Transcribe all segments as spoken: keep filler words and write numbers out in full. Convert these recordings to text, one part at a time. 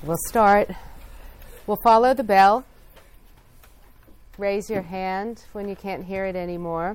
We'll start. We'll follow the bell. Raise your hand when you can't hear it anymore.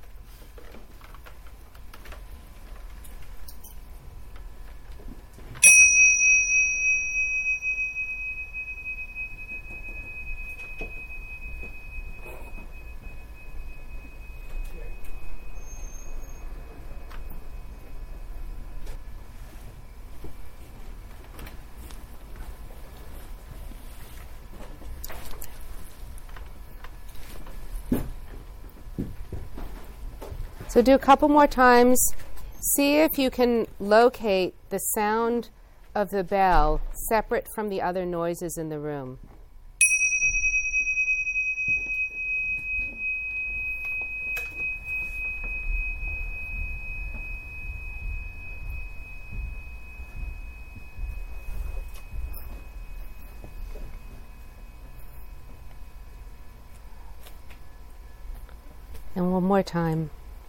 So do a couple more times. See if you can locate the sound of the bell separate from the other noises in the room. And one more time.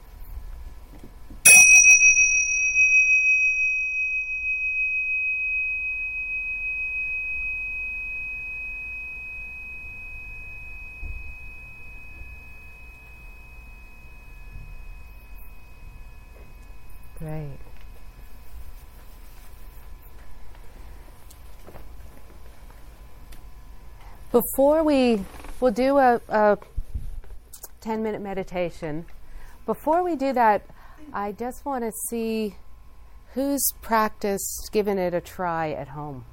Great. Before we, we'll do a, a ten minute meditation. Before we do that, I just want to see who's practiced giving it a try at home.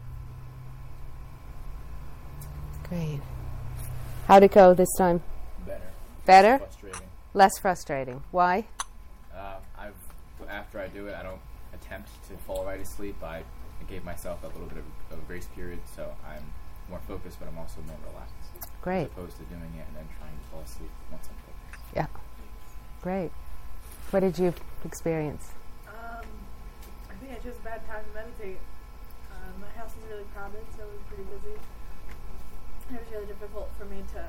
Great. How'd it go this time? Better. Better? Less frustrating. Less frustrating. Why? Uh, I've after I do it, I don't attempt to fall right asleep. I, I gave myself a little bit of, of a grace period, so I'm more focused, but I'm also more relaxed. Great. As opposed to doing it and then trying to fall asleep once I'm focused. Yeah. Great. What did you experience? Um, I think I chose a bad time to meditate. Uh, my house is really crowded, so it was pretty busy. It was really difficult for me to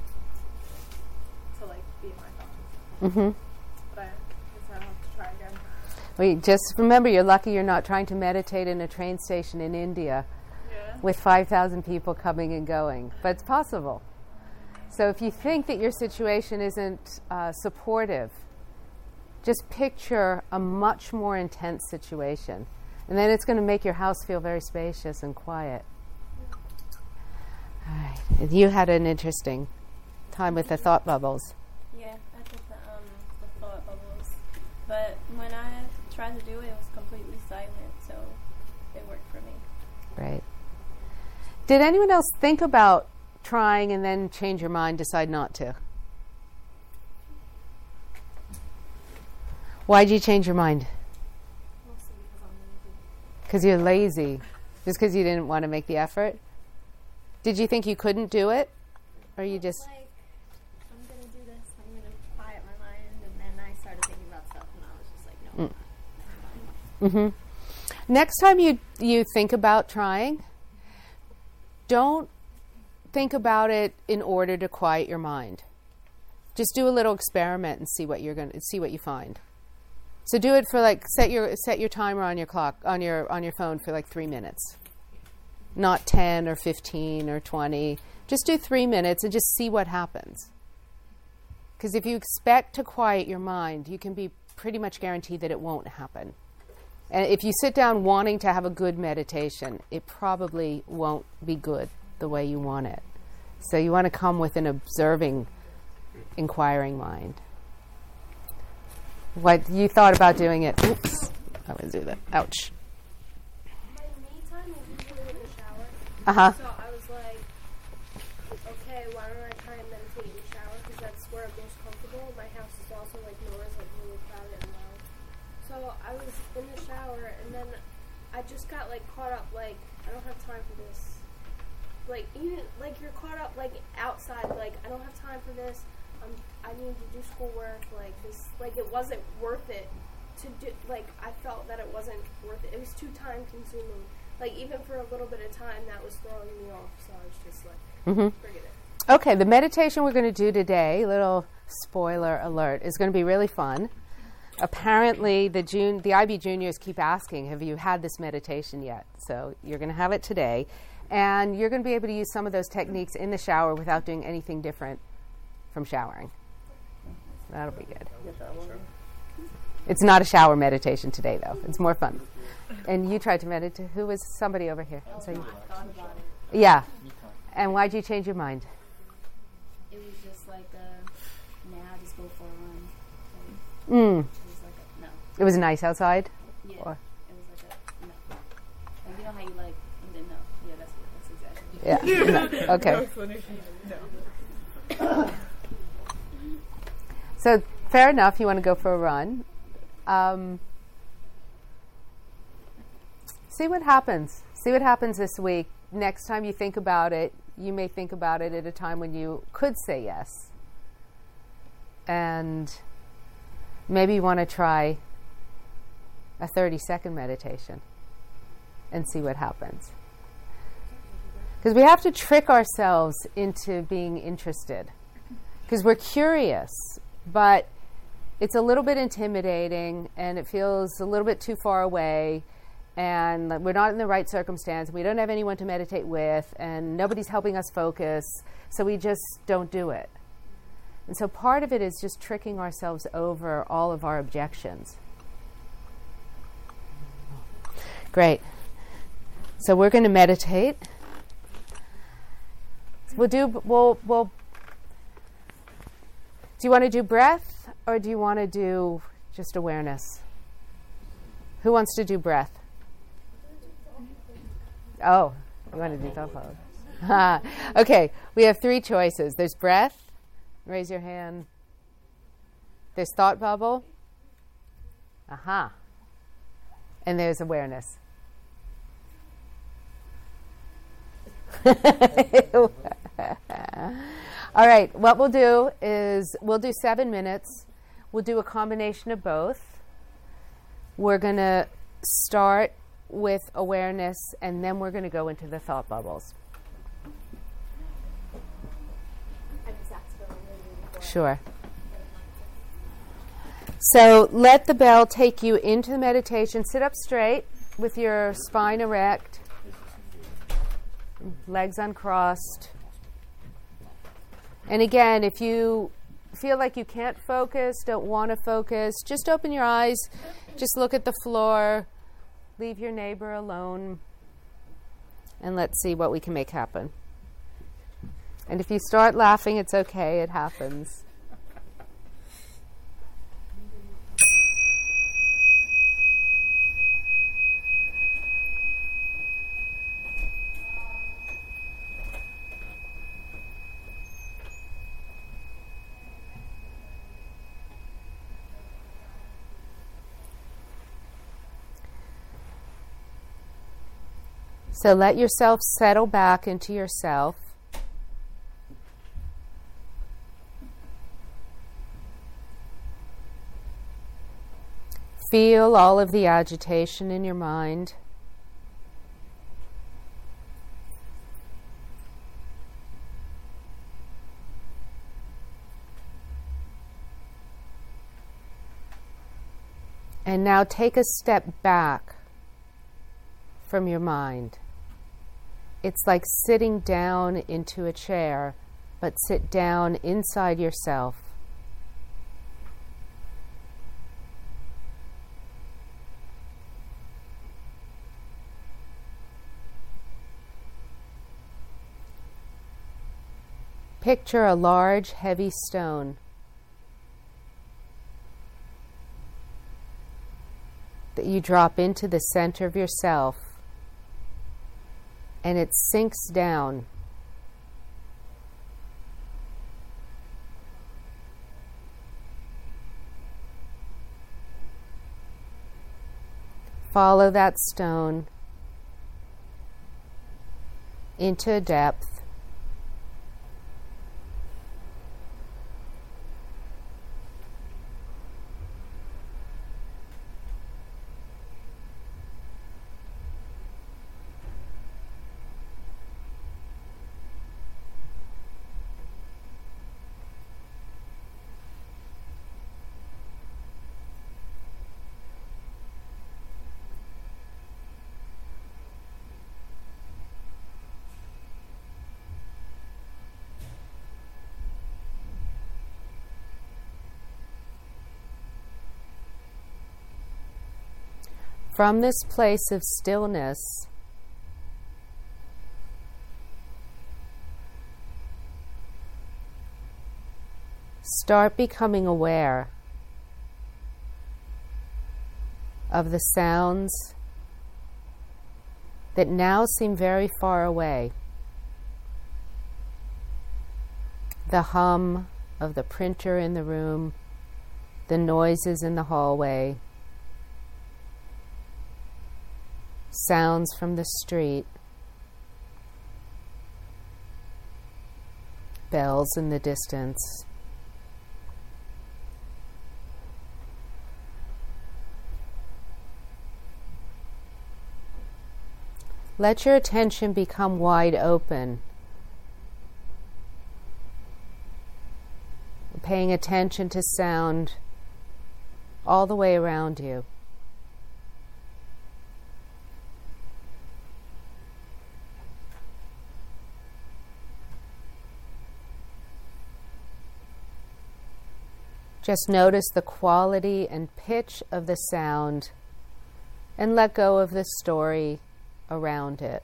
to like be in my thoughts. Mm-hmm. But I guess I'll have to try again. Well, you just remember, you're lucky you're not trying to meditate in a train station in India Yeah. with five thousand people coming and going. But it's possible. So if you think that your situation isn't uh, supportive, just picture a much more intense situation. And then it's going to make your house feel very spacious and quiet. All right. You had an interesting time with the thought bubbles. Yeah, I did the, um, the thought bubbles. But when I tried to do it, it was completely silent, so it worked for me. Right. Did anyone else think about trying and then change your mind, decide not to? Why'd you change your mind? Mostly because I'm lazy. Because you're lazy. Just because you didn't want to make the effort? Did you think you couldn't do it? Or you just... Like, I'm going to do this, I'm going to quiet my mind, and then I started thinking about stuff, and I was just like, no, Mm. I'm not. Mm-hmm. Next time you you think about trying, don't think about it in order to quiet your mind. Just do a little experiment and see what you're going to see what you find. So do it for like set your set your timer on your clock on your on your phone for like three minutes. Not ten or fifteen or twenty. Just do three minutes and just see what happens. Because if you expect to quiet your mind, you can be pretty much guaranteed that it won't happen. And if you sit down wanting to have a good meditation, it probably won't be good the way you want it. So you want to come with an observing, inquiring mind. What you thought about doing it? Oops, I would do that. Ouch. My me time is usually in the shower. Uh huh. So I was like, okay, why don't I try and meditate in the shower? Because that's where I'm most comfortable. My house is also like Nora's, like really crowded and loud. So I was in the shower, and then I just got like caught up. Like, I don't have time for this. Like even like you're caught up like outside. Like, I don't have time for this. Um, I need to do schoolwork. Like this. Like it wasn't worth it to do. Like I felt that it wasn't worth it. It was too time consuming. Like even for a little bit of time, that was throwing me off. So I was just like, Mm-hmm. forget it. Okay, the meditation we're going to do today, little spoiler alert, is going to be really fun. apparently the June the I B juniors keep asking, have you had this meditation yet? So you're going to have it today, and you're going to be able to use some of those techniques in the shower without doing anything different from showering. That'll be good. It's not a shower meditation today, though. It's more fun. And you tried to meditate. Who was somebody over here? So you, yeah. And why'd you change your mind? It was just like a, nah, just go for a run. Mm. It was like a, no. It was nice outside? Yeah. Or? It was like a, no. Like, you know how you like, and then no. Yeah, that's, that's exactly. Yeah. Okay. So fair enough. You want to go for a run. Um, see what happens. See what happens this week. Next time you think about it, you may think about it at a time when you could say yes. And maybe you want to try a thirty-second meditation and see what happens. Because we have to trick ourselves into being interested. Because we're curious, but it's a little bit intimidating and it feels a little bit too far away, and we're not in the right circumstance. We don't have anyone to meditate with, and nobody's helping us focus, so we just don't do it. And so part of it is just tricking ourselves over all of our objections. Great. So we're going to meditate. We'll do, we'll, we'll, do you want to do breath, or do you want to do just awareness? Who wants to do breath? Oh, you want to do thought bubble. Okay, we have three choices. There's breath. Raise your hand. There's thought bubble. Aha. And there's awareness. All right, what we'll do is we'll do seven minutes. We'll do a combination of both. We're going to start with awareness, and then we're going to go into the thought bubbles. Sure. So let the bell take you into the meditation. Sit up straight with your spine erect, legs uncrossed. And again, if you feel like you can't focus, don't want to focus, just open your eyes, just look at the floor, leave your neighbor alone, and let's see what we can make happen. And if you start laughing, it's okay, it happens. So let yourself settle back into yourself. Feel all of the agitation in your mind. And now take a step back from your mind. It's like sitting down into a chair, but sit down inside yourself. Picture a large, heavy stone that you drop into the center of yourself, and it sinks down. Follow that stone into a depth. from this place of stillness, start becoming aware of the sounds that now seem very far away. The hum of the printer in the room, the noises in the hallway, sounds from the street, bells in the distance. Let your attention become wide open, paying attention to sound all the way around you. Just notice the quality and pitch of the sound and let go of the story around it.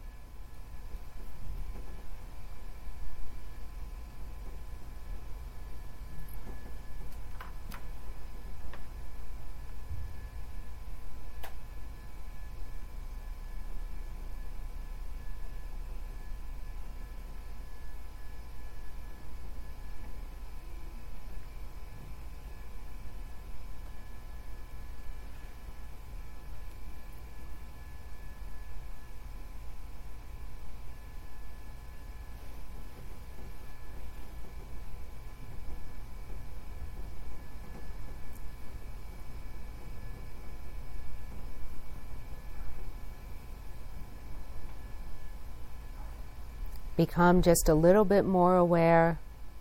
Become just a little bit more aware.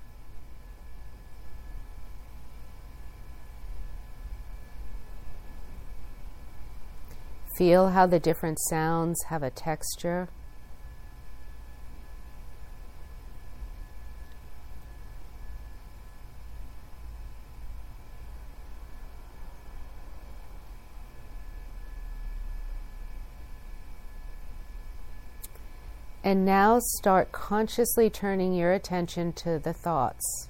Feel how the different sounds have a texture. And now start consciously turning your attention to the thoughts.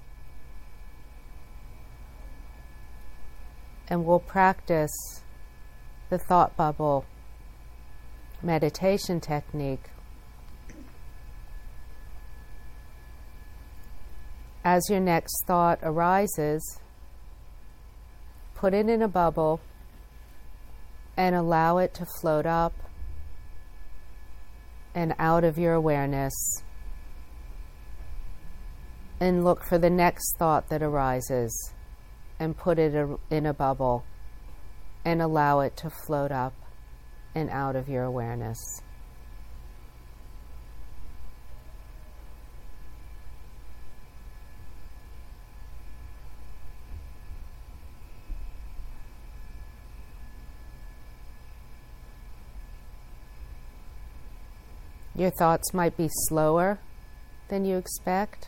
And we'll practice the thought bubble meditation technique. As your next thought arises, put it in a bubble and allow it to float up and out of your awareness, and look for the next thought that arises and put it in a bubble and allow it to float up and out of your awareness. Your thoughts might be slower than you expect.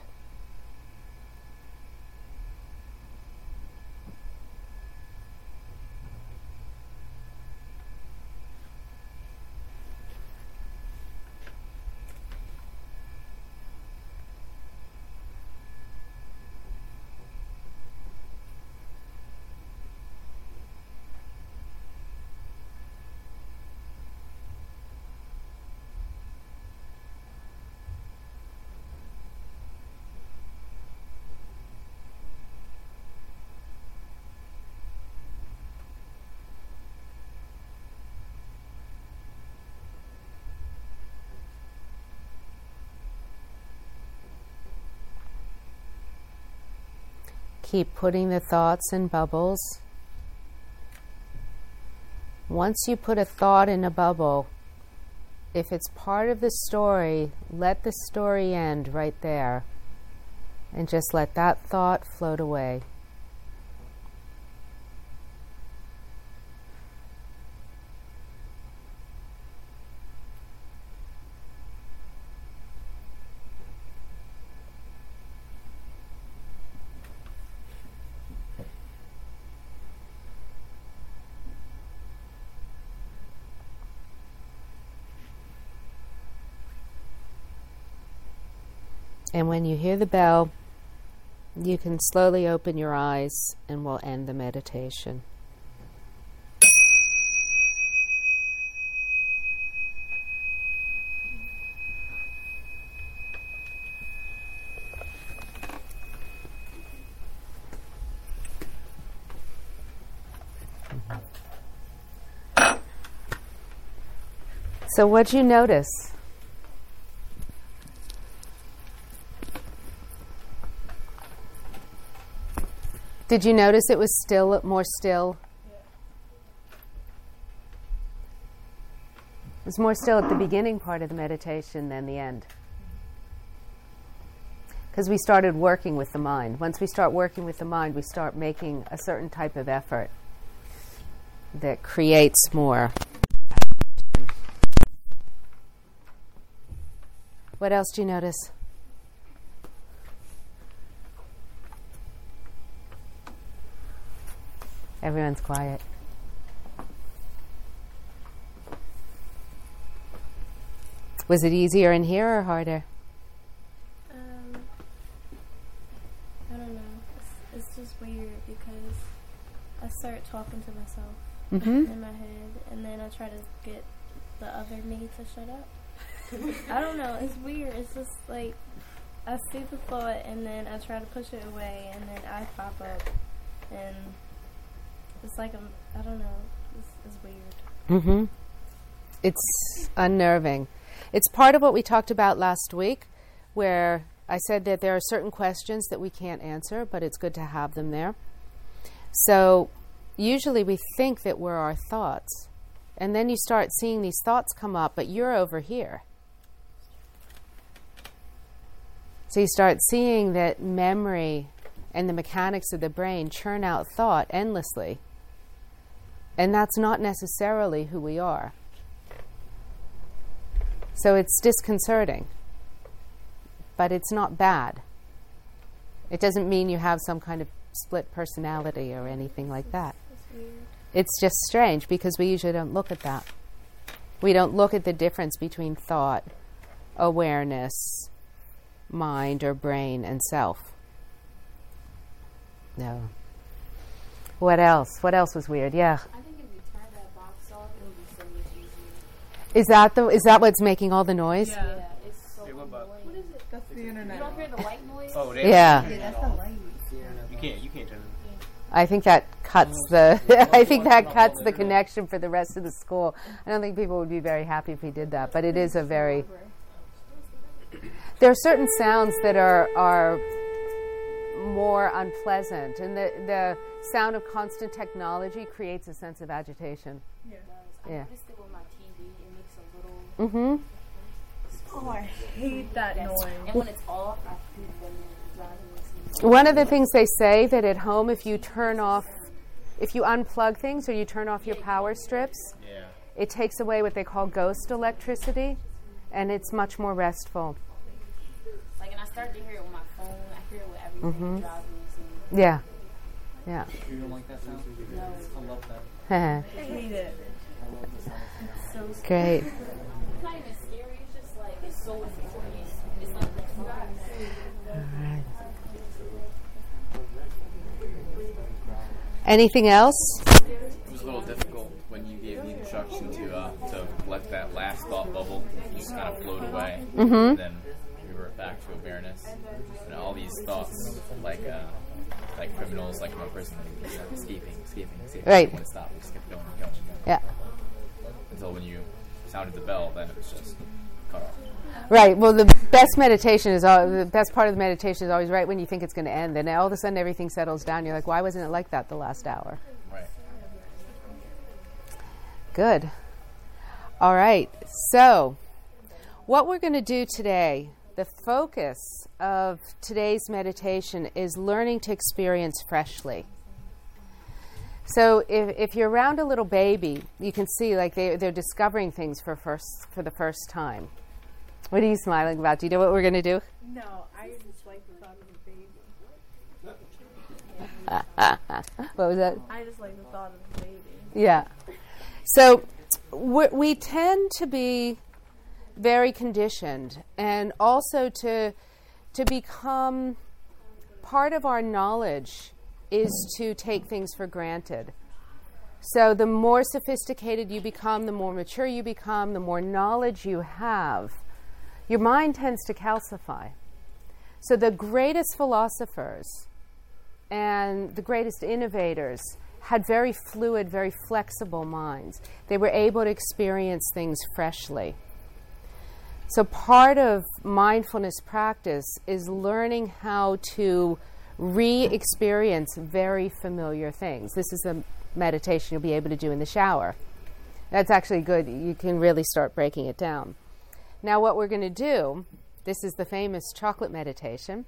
Keep putting the thoughts in bubbles. Once you put a thought in a bubble, if it's part of the story, let the story end right there and just let that thought float away. And when you hear the bell, you can slowly open your eyes and we'll end the meditation. So what'd you notice? Did you notice it was still more still? It was more still at the beginning part of the meditation than the end. Because we started working with the mind. Once we start working with the mind, we start making a certain type of effort that creates more. What else do you notice? Everyone's quiet. Was it easier in here or harder? Um, I don't know. It's, it's just weird because I start talking to myself Mm-hmm. in my head, and then I try to get the other me to shut up. I don't know. It's weird. It's just like I see the thought, and then I try to push it away, and then I pop up, and it's like I'm. I don't know. It's, it's weird. Mm-hmm. It's unnerving. It's part of what we talked about last week, where I said that there are certain questions that we can't answer, but it's good to have them there. So usually we think that we're our thoughts, and then you start seeing these thoughts come up, but you're over here. So you start seeing that memory and the mechanics of the brain churn out thought endlessly, and that's not necessarily who we are. So it's disconcerting, but it's not bad. It doesn't mean you have some kind of split personality or anything like that. It's weird. It's just strange because we usually don't look at that. We don't look at the difference between thought, awareness, mind or brain, and self. No. What else? What else was weird? Yeah. I think if you turn that box off, it would be so much easier. Is that the? Is that what's making all the noise? Yeah, it's so Hey, what about- annoying. What is it? That's the internet. You don't hear the white noise? Oh, it Yeah. is? Yeah, that's the light. You can't. You can't turn it. I think that cuts the. I think that cuts the connection for the rest of the school. I don't think people would be very happy if we did that, but it is a very. There are certain sounds that are are more unpleasant, and the the sound of constant technology creates a sense of agitation. Yeah. I Yeah. noticed it with my T V. It makes a little. Mm-hmm. Oh, I hate that That's- noise. And when it's off, I hate when it drives me insane. One of the things they say that at home, if you turn off, if you unplug things or you turn off your power strips, Yeah. it takes away what they call ghost electricity, and it's much more restful. Like, and I start to hear it with my phone. I hear it with everything. Mhm. It drives me insane. Yeah. Yeah. You don't like that sound? No. I love that. I hate it. I love the sound. So scary. Great. It's not even scary. It's just like, it's so annoying. It's like, All right. Anything else? It was a little difficult when you gave the instruction to uh, to let that last thought bubble just kind of float away, Mm-hmm. and then revert back to awareness. And all these thoughts, like uh, like criminals, like in a prison, you know, escaping, escaping, escaping. Right. When it stopped, it just kept going, going, going. Yeah. Until when you sounded the bell, then it was just cut off. Right. Well, the best meditation is all, the best part of the meditation is always right when you think it's going to end, and all of a sudden everything settles down. You're like, why wasn't it like that the last hour? Right. Good. All right. So, what we're going to do today, the focus of today's meditation is learning to experience freshly. So, if, if you're around a little baby, you can see like they, they're discovering things for first for the first time. What are you smiling about? Do you know what we're going to do? No, I just like the thought of the baby. What was that? I just like the thought of the baby. Yeah. So we we tend to be very conditioned, and also to to become part of our knowledge is to take things for granted. So the more sophisticated you become, the more mature you become, the more knowledge you have, your mind tends to calcify. So the greatest philosophers and the greatest innovators had very fluid, very flexible minds. They were able to experience things freshly. So part of mindfulness practice is learning how to re-experience very familiar things. This is a meditation you'll be able to do in the shower. That's actually good. You can really start breaking it down. Now what we're going to do, this is the famous chocolate meditation.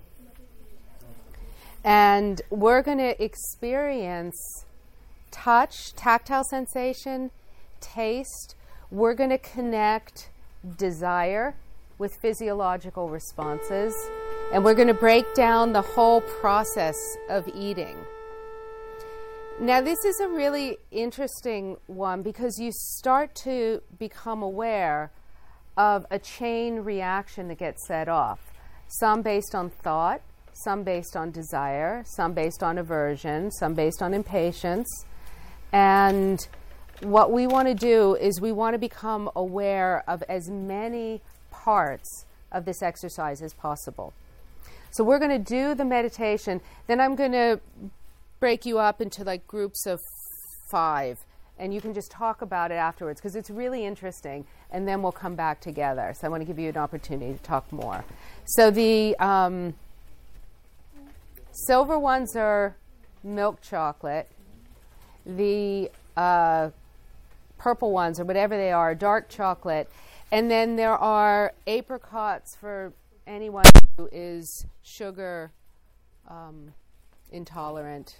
And we're going to experience touch, tactile sensation, taste. We're going to connect desire with physiological responses. And we're going to break down the whole process of eating. Now, this is a really interesting one because you start to become aware of a chain reaction that gets set off. Some based on thought, some based on desire, some based on aversion, some based on impatience. And what we want to do is we want to become aware of as many parts of this exercise as possible. So we're going to do the meditation, then I'm going to break you up into like groups of five, and you can just talk about it afterwards because it's really interesting, and then we'll come back together. So I want to give you an opportunity to talk more. So the um, silver ones are milk chocolate. The uh, purple ones, or whatever they are, dark chocolate. And then there are apricots for anyone who is sugar um, intolerant.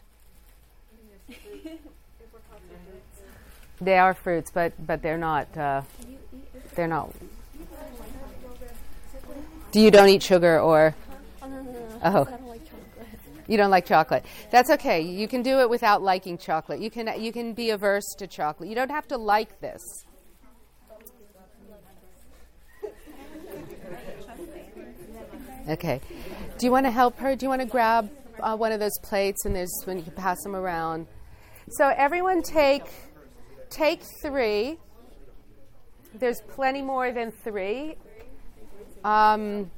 They are fruits, but but they're not. Uh, they're not. Do you don't eat sugar or? Oh, you don't like chocolate. That's okay. You can do it without liking chocolate. You can you can be averse to chocolate. You don't have to like this. Okay. Do you want to help her? Do you want to grab uh, one of those plates, and there's when you can pass them around. So everyone take take three. There's plenty more than three. Um,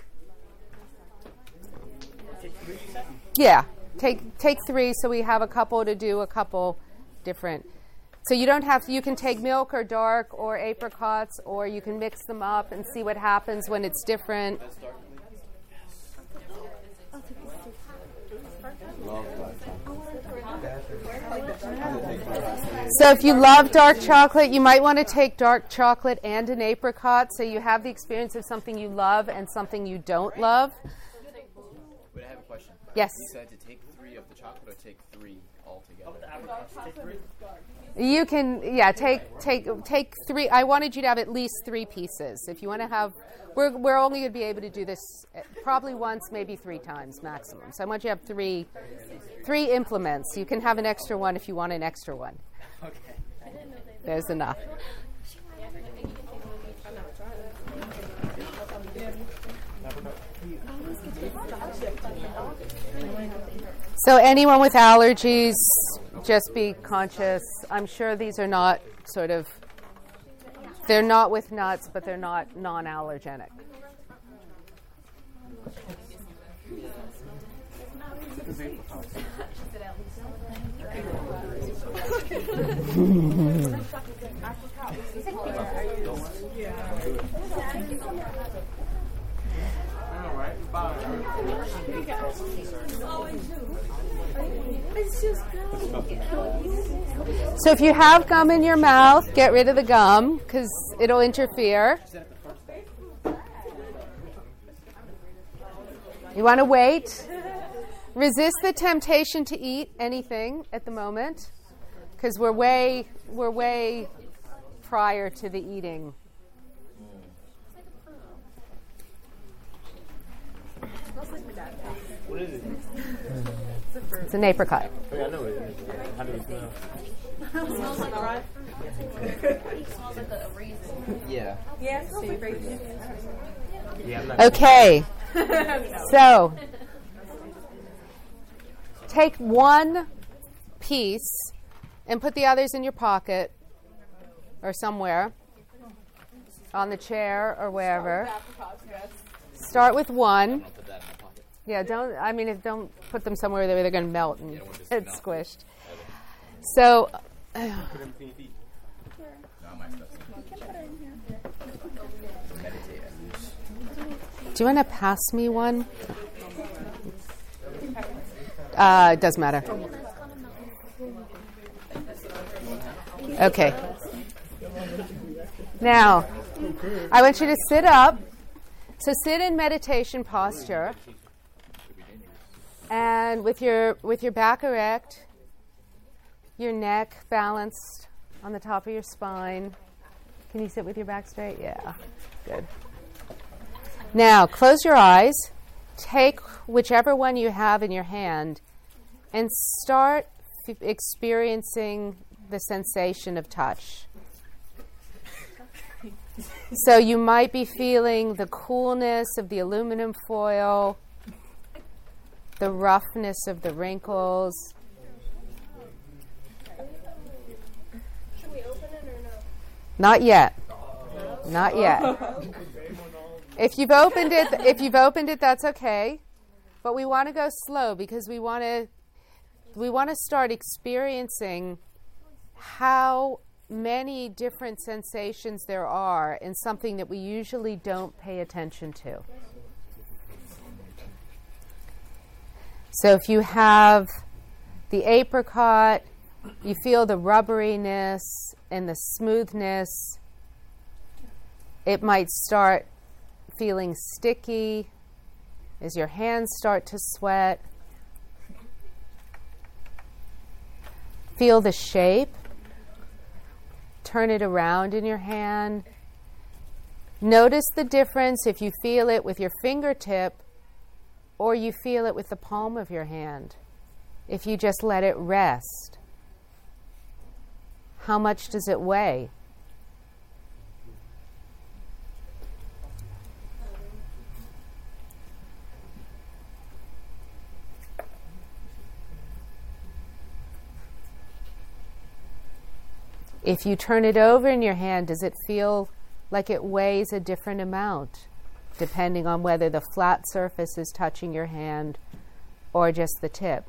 yeah, take take three. So we have a couple to do a couple different. So you don't have to, you can take milk or dark or apricots, or you can mix them up and see what happens when it's different. So if you love dark chocolate, you might want to take dark chocolate and an apricot, so you have the experience of something you love and something you don't love. Wait, I have a question. Yes. You said to take three of the chocolate or take three altogether? You can, yeah, take take take three. I wanted you to have at least three pieces. If you want to have, we're we're only going to be able to do this probably once, maybe three times maximum. So I want you to have three three implements. You can have an extra one if you want an extra one. Okay. There's enough. So anyone with allergies, just be conscious. I'm sure these are not sort of, they're not with nuts, but they're not non-allergenic. So if you have gum in your mouth, get rid of the gum because it'll interfere. You want to wait. Resist the temptation to eat anything at the moment because we're way we're way prior to the eating. What is it? It's an apricot. Oh, yeah, I know it. How does it smell? It smells like a It smells like a raisin. Yeah. Yeah, it's Yeah, I'm not Okay. So, take one piece and put the others in your pocket or somewhere, on the chair or wherever. Start with one. Put that in my pocket. Yeah, don't, I mean, if don't put them somewhere where they're going to melt and Yeah, we'll just get melt. squished. So, Put them between your feet. No, my stuff's in. Meditate and loose. do you want to pass me one? Uh, it doesn't matter. Okay. Now, I want you to sit up. So sit in meditation posture, and with your with your back erect, your neck balanced on the top of your spine. Can you sit with your back straight? Yeah, good. Now, close your eyes. Take whichever one you have in your hand, and start f- experiencing the sensation of touch. So you might be feeling the coolness of the aluminum foil, the roughness of the wrinkles. Should we open it or no? Not yet. Not yet. If you've opened it, if you've opened it, that's okay. But we want to go slow because we want to we want to start experiencing how many different sensations there are in something that we usually don't pay attention to. So if you have the apricot, you feel the rubberiness and the smoothness. It might start feeling sticky as your hands start to sweat. Feel the shape. Turn it around in your hand. Notice the difference if you feel it with your fingertip or you feel it with the palm of your hand. If you just let it rest. How much does it weigh? If you turn it over in your hand, does it feel like it weighs a different amount, depending on whether the flat surface is touching your hand or just the tip?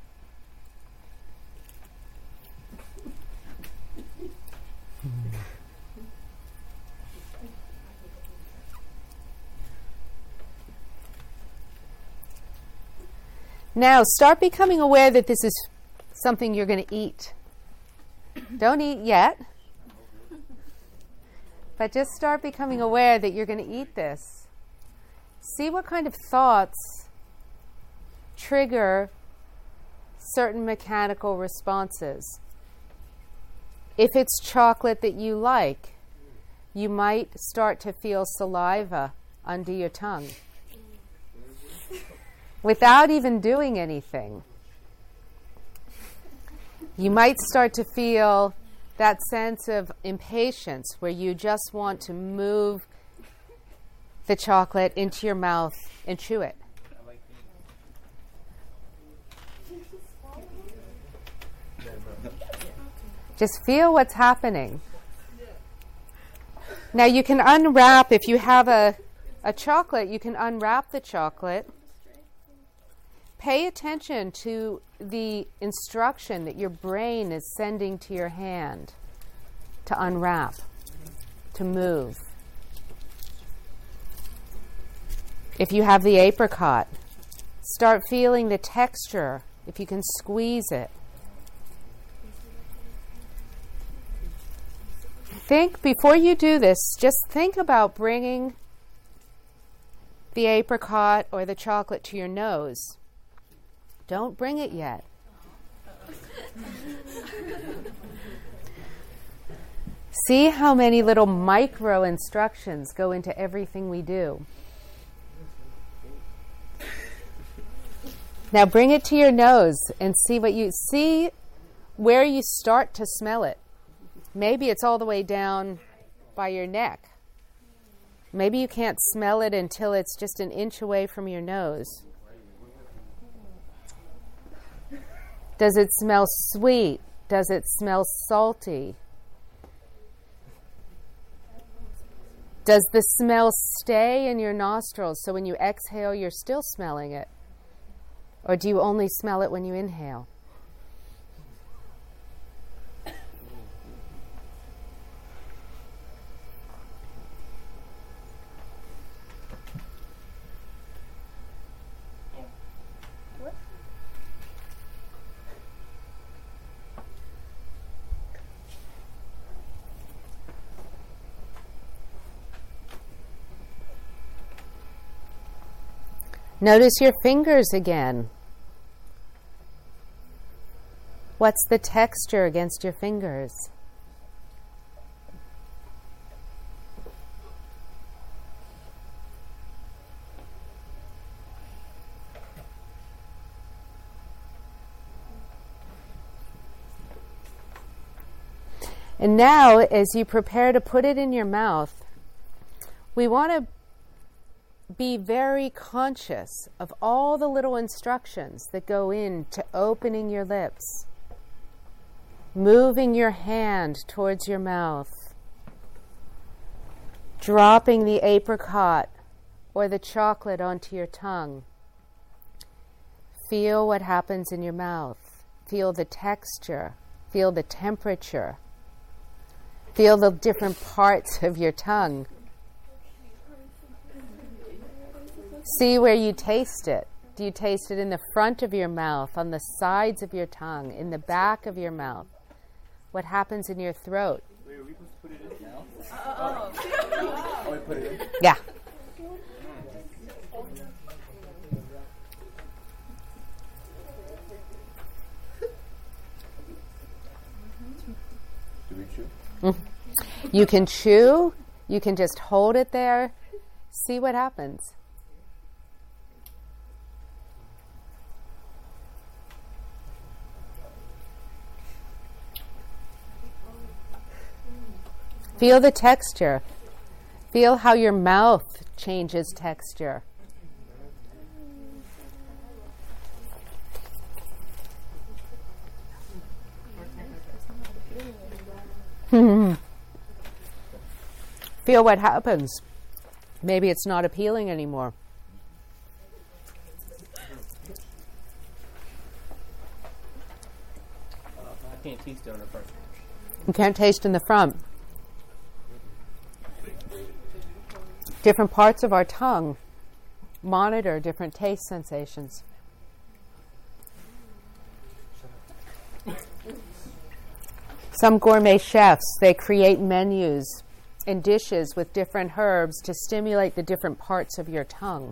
Now, start becoming aware that this is something you're going to eat. Don't eat yet. But just start becoming aware that you're going to eat this. See what kind of thoughts trigger certain mechanical responses. If it's chocolate that you like, you might start to feel saliva under your tongue without even doing anything. You might start to feel that sense of impatience where you just want to move the chocolate into your mouth and chew it. Just feel what's happening. Now you can unwrap, if you have a, a chocolate, you can unwrap the chocolate. Pay attention to the instruction that your brain is sending to your hand to unwrap, to move. If you have the apricot, start feeling the texture, if you can squeeze it. Think, before you do this, just think about bringing the apricot or the chocolate to your nose. Don't bring it yet. See how many little micro instructions go into everything we do. Now bring it to your nose and see what you see, where you start to smell it. Maybe it's all the way down by your neck. Maybe you can't smell it until it's just an inch away from your nose. Does it smell sweet? Does it smell salty? Does the smell stay in your nostrils so when you exhale you're still smelling it? Or do you only smell it when you inhale? Notice your fingers again. What's the texture against your fingers? And now, as you prepare to put it in your mouth, we want to be very conscious of all the little instructions that go into opening your lips, moving your hand towards your mouth, dropping the apricot or the chocolate onto your tongue. Feel what happens in your mouth. Feel the texture. Feel the temperature. Feel the different parts of your tongue. See where you taste it. Do you taste it in the front of your mouth, on the sides of your tongue, in the back of your mouth? What happens in your throat? Wait, are we supposed to put it in now? Uh, oh. Oh, we put it in? Yeah. Do we chew? Mm. You can chew. You can just hold it there. See what happens. Feel the texture. Feel how your mouth changes texture. Feel what happens. Maybe it's not appealing anymore. I can't taste it on the front. You can't taste in the front. Different parts of our tongue monitor different taste sensations. Some gourmet chefs, they create menus and dishes with different herbs to stimulate the different parts of your tongue.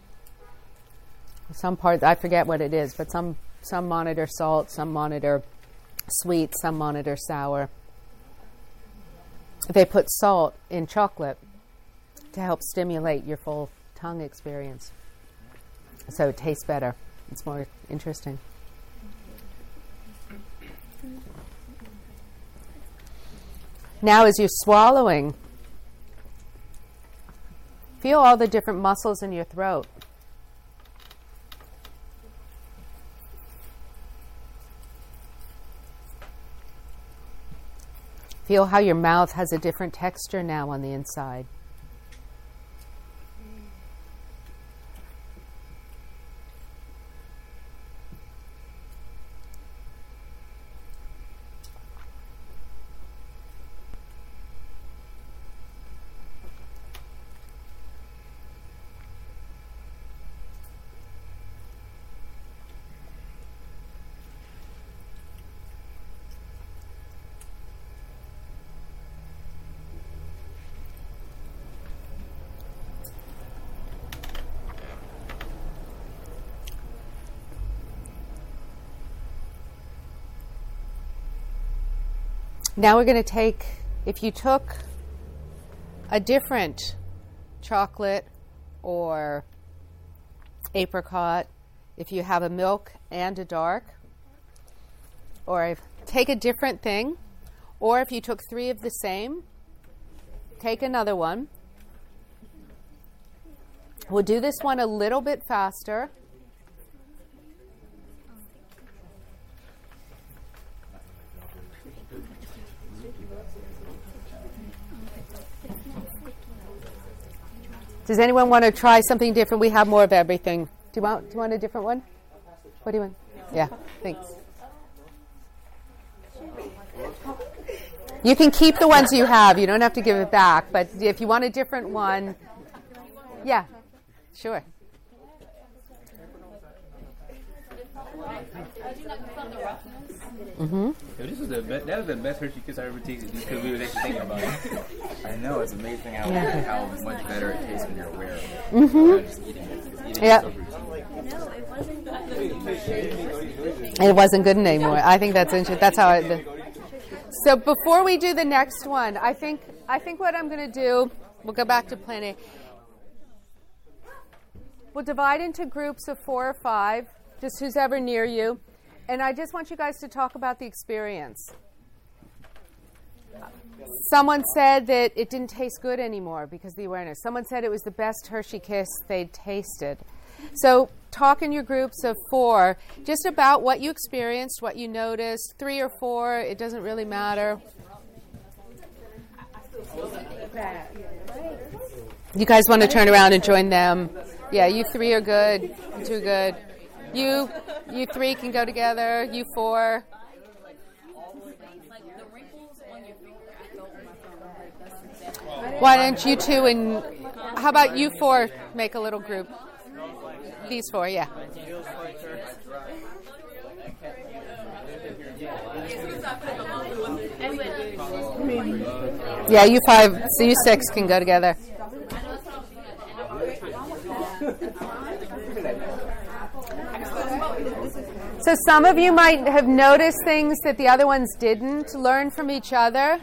Some parts, I forget what it is, but some, some monitor salt, some monitor sweet, some monitor sour. They put salt in chocolate to help stimulate your full tongue experience. So it tastes better. It's more interesting. Now as you're swallowing, feel all the different muscles in your throat. Feel how your mouth has a different texture now on the inside. Now we're going to take, if you took a different chocolate or apricot, if you have a milk and a dark, or if, take a different thing, or if you took three of the same, take another one, We'll do this one a little bit faster. Does anyone want to try something different? We have more of everything. Do you want, do you want a different one? What do you want? Yeah, thanks. You can keep the ones you have. You don't have to give it back. But if you want a different one, yeah, sure. Mm-hmm. Yo, this was the be- that was the best Hershey Kiss I ever tasted because we were actually thinking about it. I know, it's amazing how Yeah. how much better it tastes when you're aware of it. Mm-hmm. You're not just eating it. 'Cause eating Yeah. is so routine. No, it wasn't good. It wasn't good anymore. I think that's interesting. That's how it. So before we do the next one, I think I think what I'm going to do, we'll go back to plan A. We'll divide into groups of four or five, just who's ever near you, and I just want you guys to talk about the experience. Someone said that it didn't taste good anymore because of the awareness. Someone said it was the best Hershey Kiss they'd tasted. So talk in your groups of four just about what you experienced, what you noticed. Three or four, it doesn't really matter. You guys want to turn around and join them? Yeah, you three are good. You two are good. You, you three can go together. You four. Why don't you two and how about you four make a little group? These four, yeah. Yeah, you five, so you six can go together. So some of you might have noticed things that the other ones didn't. Learn from each other.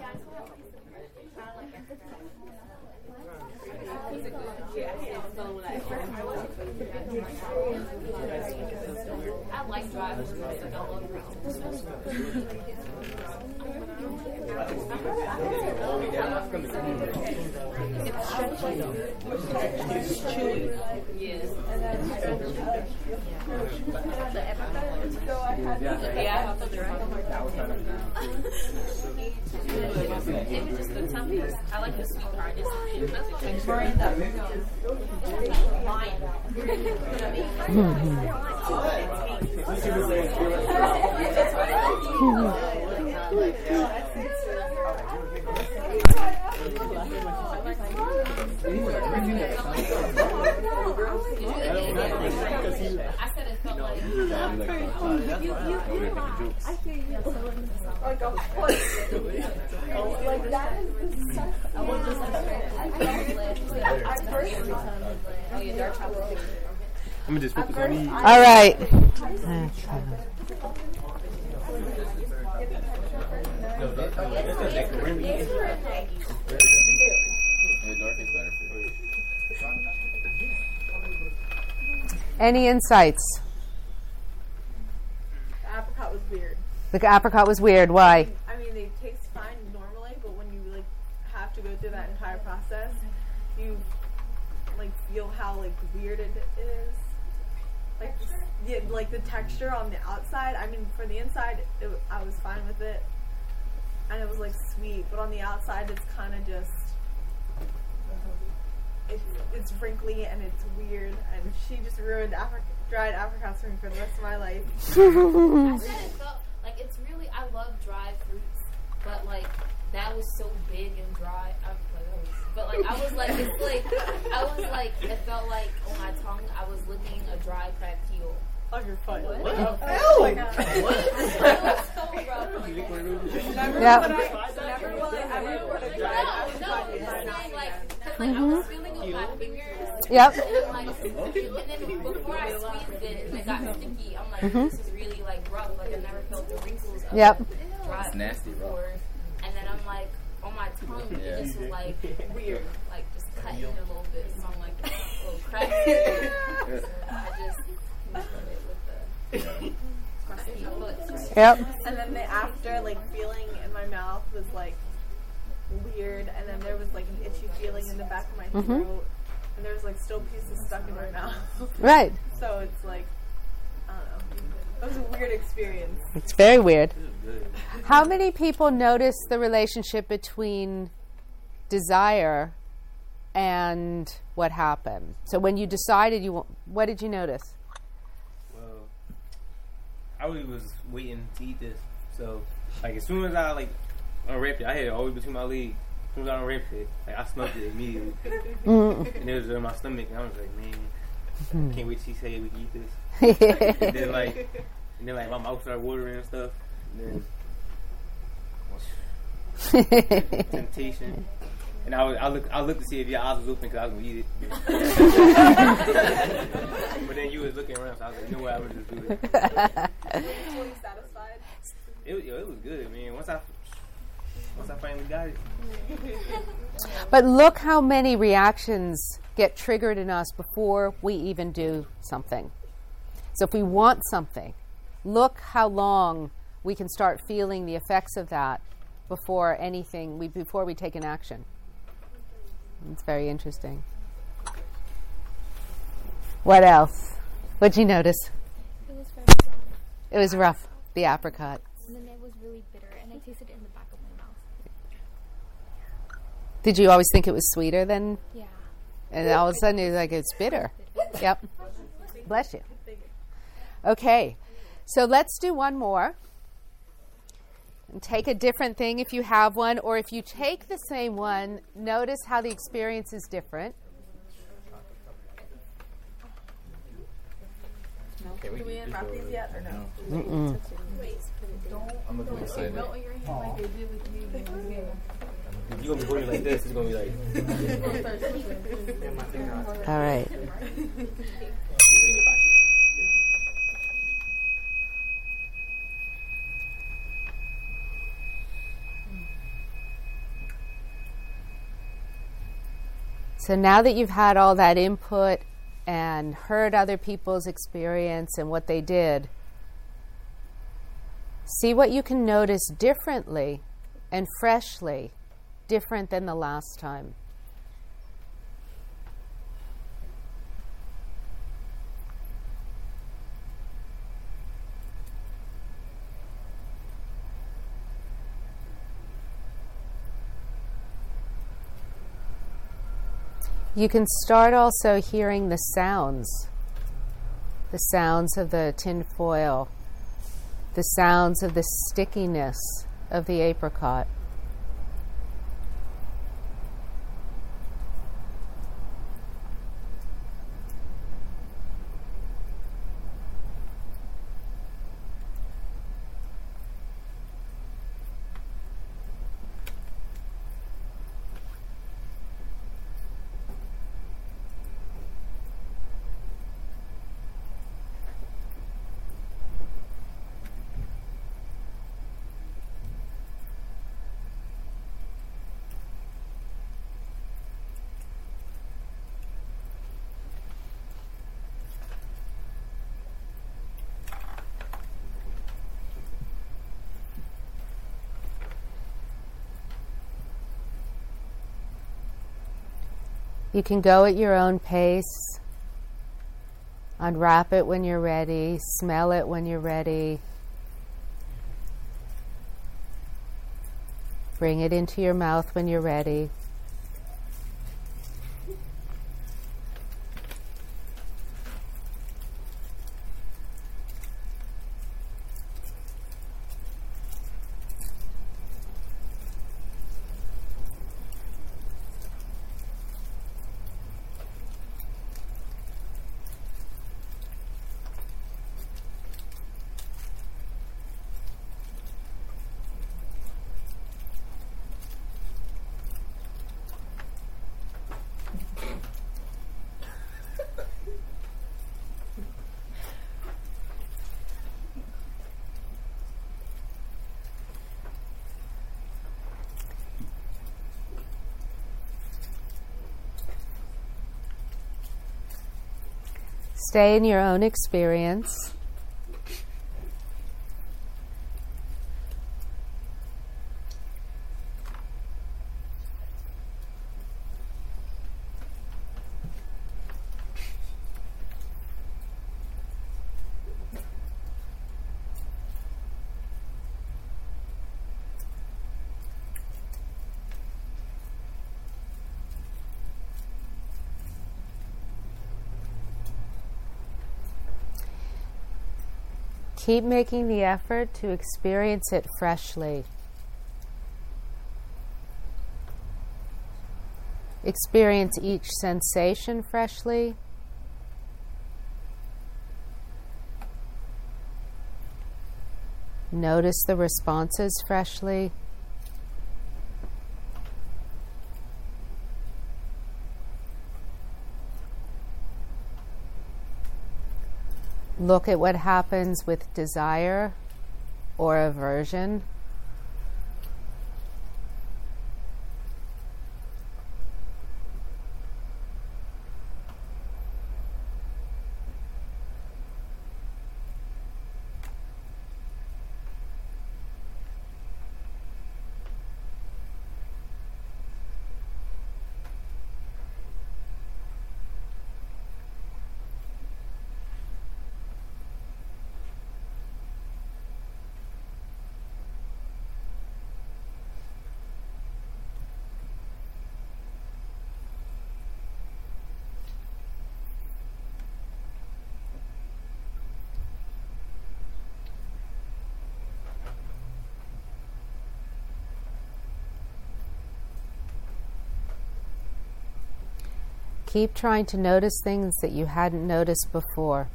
I like drivers. I love It's chewy. Yes. Yeah. Maybe just the tummies. I like the sweet hardness. I said it felt like Like a foot. Like that is the stuff. I was just I personally oh yeah, dark chocolate. I'm gonna just focus on these. All right. Any insights? The apricot was weird. The apricot was weird. Why? I mean, they taste fine normally, but when you like have to go through that entire process, you like feel how like weird it is. Like, yeah, like the texture on the outside. I mean, for the inside, it, I was fine with it, and it was like sweet. But on the outside, it's kind of just it's it's wrinkly and it's weird. And she just ruined Afri- dried apricots for me for the rest of my life. I said it felt like it's really. I love dried fruits, but like that was so big and dry. I was like, oh, but like I was like, it's like I was like, it felt like on my tongue I was licking a dry cracked peel. On your foot. What? What? Oh Ew! my God. It was so rough. Never Yeah. will I, never will I ever put a dried No, no, apricot in my I'm mouth saying again. like, cause like I was feeling with my fingers. Yep. And I'm like, and then before I squeezed it, and it got sticky. I'm like, Mhm. this is really like rough. Like I never felt the wrinkles of Yep. dry It's nasty, rough. before. And then I'm like, on my tongue, Yeah. it just was like weird, like just cutting a little bit. So I'm like, a little crack. So I just put it with the crusty foot. Yep. And then the after, like, feeling in my mouth was, like, weird. And then there was, like, an itchy feeling in the back of my Mhm. throat. and there's like still pieces stuck in my mouth. Right. So it's like, I don't know. It was a weird experience. It's very weird. This is good. How many people notice the relationship between desire and what happened? So when you decided you, wa- what did you notice? Well, I really was waiting to eat this. So, like, as soon as I, like, unwrapped it, I had it all the way between my legs. As soon as I unwrapped it, like, I smelled it immediately. And it was in my stomach, and I was like, man, I can't wait till she say we can eat this. And then, like, and then, like, my mouth started watering and stuff. And then, temptation. And I, was, I look, I looked to see if your eyes was open because I was gonna eat it. But then you was looking around, so I was like, you know what, I'm gonna just do it. Were you fully satisfied? It, was- yo, it was good, man. Once I, once I finally got it. But look how many reactions get triggered in us before we even do something. So if we want something, look how long we can start feeling the effects of that before anything, we, before we take an action. It's very interesting. What else? What'd you notice? It was very good. It was rough, the apricot. And then it was really bitter, and I tasted it in the back of my mouth. Did you always think it was sweeter than, Yeah. and all of a sudden it's like it's bitter? Yep. Bless you. Okay, so let's do one more. And take a different thing if you have one, or if you take the same one, notice how the experience is different. Do we unwrap these yet or no? Mm-mm. I'm looking excited. If you're gonna be holding it like this, it's gonna be like. All right. So now that you've had all that input and heard other people's experience and what they did, see what you can notice differently and freshly, different than the last time. You can start also hearing the sounds, the sounds of the tin foil, the sounds of the stickiness of the apricot. You can go at your own pace. Unwrap it when you're ready. Smell it when you're ready. Bring it into your mouth when you're ready. Stay in your own experience. Keep making the effort to experience it freshly. Experience each sensation freshly. Notice the responses freshly. Look at what happens with desire or aversion. Keep trying to notice things that you hadn't noticed before.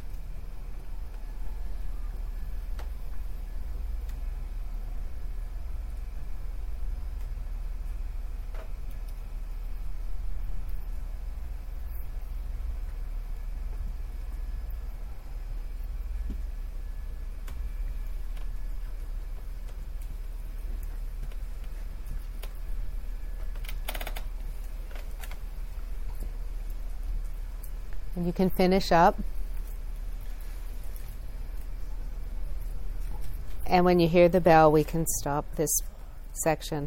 And you can finish up. And when you hear the bell, we can stop this section.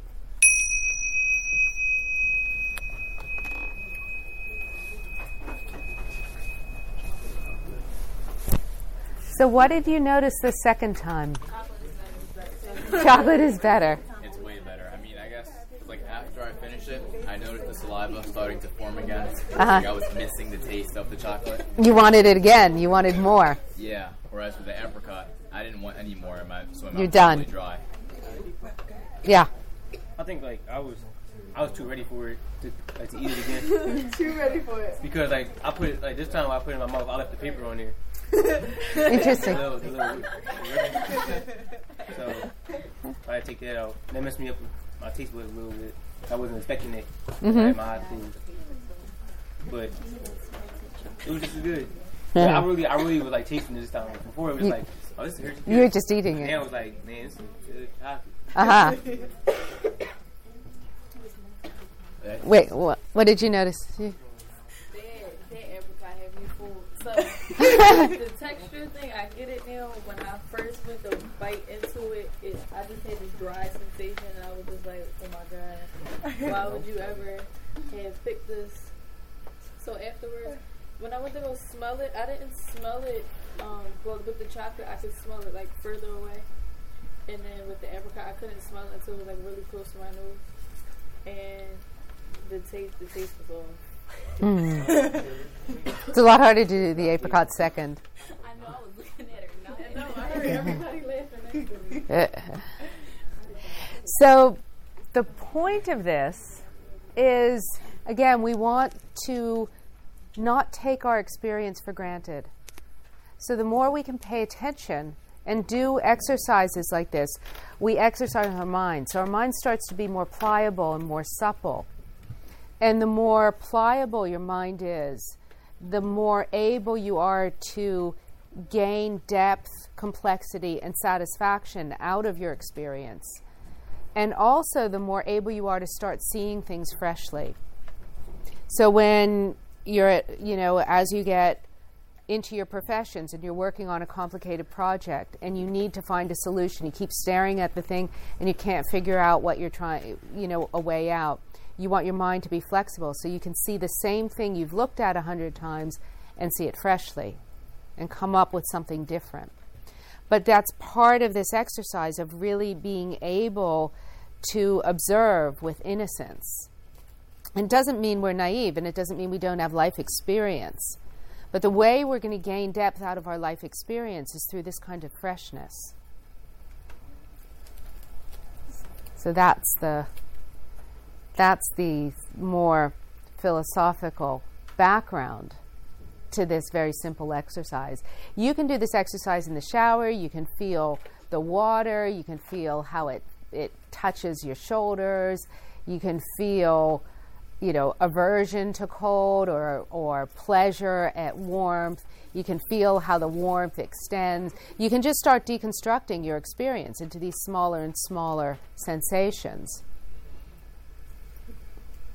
So what did you notice the second time? Chocolate is better. It's way better. I mean, I guess like after I finish it, I noticed the saliva starting to form again. It's Uh-huh. like I was missing the taste of the chocolate. You wanted it again. You wanted more. Yeah. Whereas with the apricot, I didn't want any more. My so my mouth You're was done. really dry. Yeah. I think like I was, I was too ready for it to like to eat it again. Too ready for it. Because like I put it like this time when I put it in my mouth, I left the paper on there. Interesting. The little, the little, so I had to take that out. That messed me up. My taste was a little bit. I wasn't expecting it. Mhm. At my hot food, but it was just as good. Yeah. I really, I really was like tasting this time. Before it was You- like, oh, this is here's You were just eating And it. then I was like, man, this is good chocolate. Uh-huh. Wait, what, what did you notice? You- That, that apricot had me fooled. So the texture thing, I get it now. When I first went to bite into it, it I just had this dry sensation, and I was just like, oh my god, why would you ever have picked this? So afterwards, when I went to go smell it, I didn't smell it. Um, well, with the chocolate, I could smell it like further away, and then with the apricot, I couldn't smell it until it was like really close to my nose, and the taste, the taste was off. Mm. It's a lot harder to do the apricot second. I know I was looking at her. Not I know, I heard everybody laughing next to me. So the point of this is, again, we want to not take our experience for granted. So the more we can pay attention and do exercises like this, we exercise our mind. So our mind starts to be more pliable and more supple. And the more pliable your mind is, the more able you are to gain depth, complexity, and satisfaction out of your experience. And also, the more able you are to start seeing things freshly. So when you're, at, you know, as you get into your professions and you're working on a complicated project and you need to find a solution, you keep staring at the thing and you can't figure out what you're trying, you know, a way out. You want your mind to be flexible so you can see the same thing you've looked at a hundred times and see it freshly and come up with something different. But that's part of this exercise of really being able to observe with innocence. It doesn't mean we're naive, and it doesn't mean we don't have life experience. But the way we're going to gain depth out of our life experience is through this kind of freshness. So that's the that's the more philosophical background to this very simple exercise. You can do this exercise in the shower. You can feel the water. You can feel how it, it touches your shoulders. You can feel, you know, aversion to cold or, or pleasure at warmth. You can feel how the warmth extends. You can just start deconstructing your experience into these smaller and smaller sensations.